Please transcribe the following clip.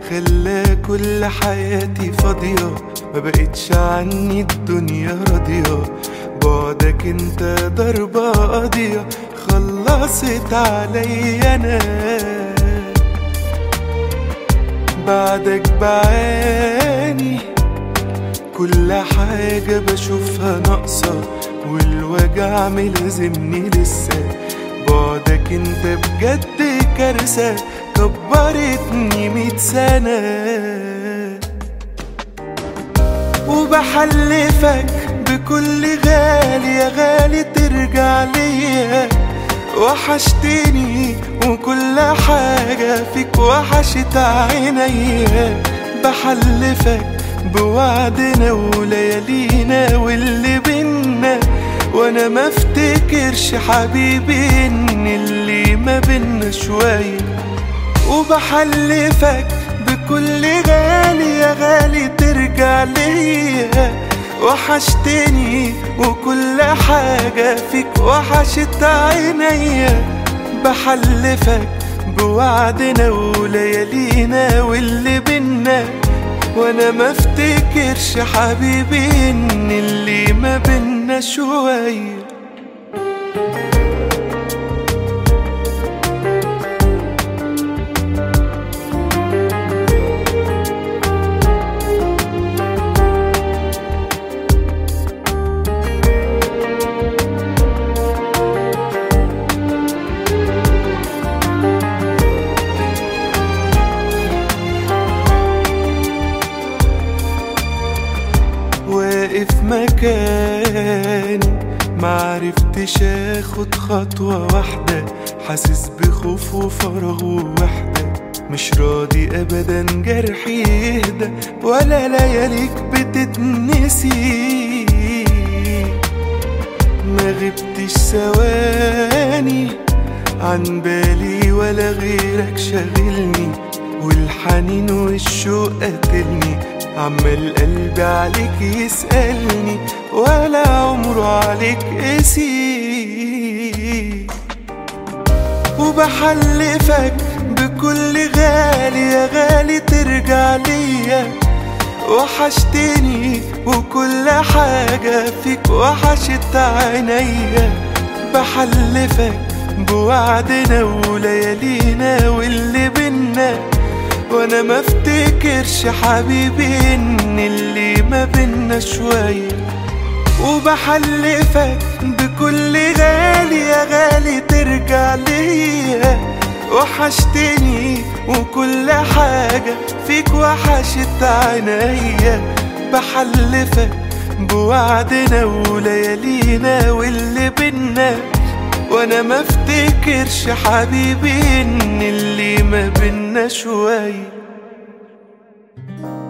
خلى كل حياتي فاضية، ما بقتش عني الدنيا راضية. بعدك انت ضربة قاضية خلصت عليا انا. بعدك بعاني كل حاجة بشوفها ناقصة، والوجع ملازمني لسه. بعدك انت بجد كارثة كبرتني 100 سنة. وبحلفك بكل غالي يا غالي ترجع ليا. وحشتني وكل حاجة فيك وحشت عينيا. بحلفك بوعدنا وليالينا واللي بينا، وانا ما افتكرش حبيبي ان اللي ما بينا شوية. وبحلفك بكل غالي يا غالي ترجع ليا. وحشتني وكل حاجة فيك وحشت عينيا. بحلفك بوعدنا وليالينا واللي بينا، وانا ما افتكرش حبيبي ان اللي ما بينا شوية. واقف مكاني معرفتش اخد خطوة واحدة، حاسس بخوف وفراغ ووحدة. مش راضي ابدا جرحي يهدى ولا لياليك بتتنسي. ما غبتش ثواني عن بالي ولا غيرك شاغلني، والحنين والشوق قتلني. عمال قلبي عليك يسألني ولا عمره عليك قسي. وبحلفك بكل غالي يا غالي ترجع ليا. وحشتني وكل حاجة فيك وحشت عينيا. بحلفك بوعدنا وليالينا واللي بينا، وانا ما افتكرش حبيبي ان اللي ما بينا شوية. وبحلفك بكل غالي يا غالي ترجع ليا. وحشتني وكل حاجة فيك وحشت عينيا. بحلفك بوعدنا وليالينا واللي بينا، وانا ما افتكرش حبيبي ان اللي ما بينا شوية.